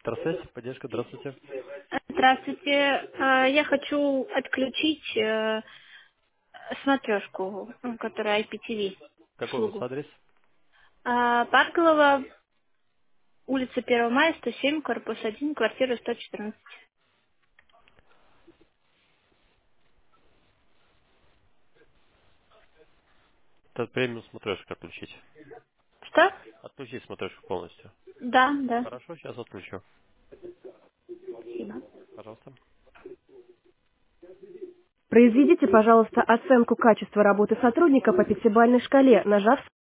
Здравствуйте, поддержка, здравствуйте. Здравствуйте. Я хочу отключить смотрешку, которая IPTV Какой у вас услугу. адрес? Паркова, улица 1 мая, 107, корпус 1, квартира 114. Это премиум смотрешку отключить. Что? Отключить смотрешку полностью. Да, да. Хорошо, сейчас отключу. Спасибо. Пожалуйста. Произведите, пожалуйста, оценку качества работы сотрудника по пятибалльной шкале, нажав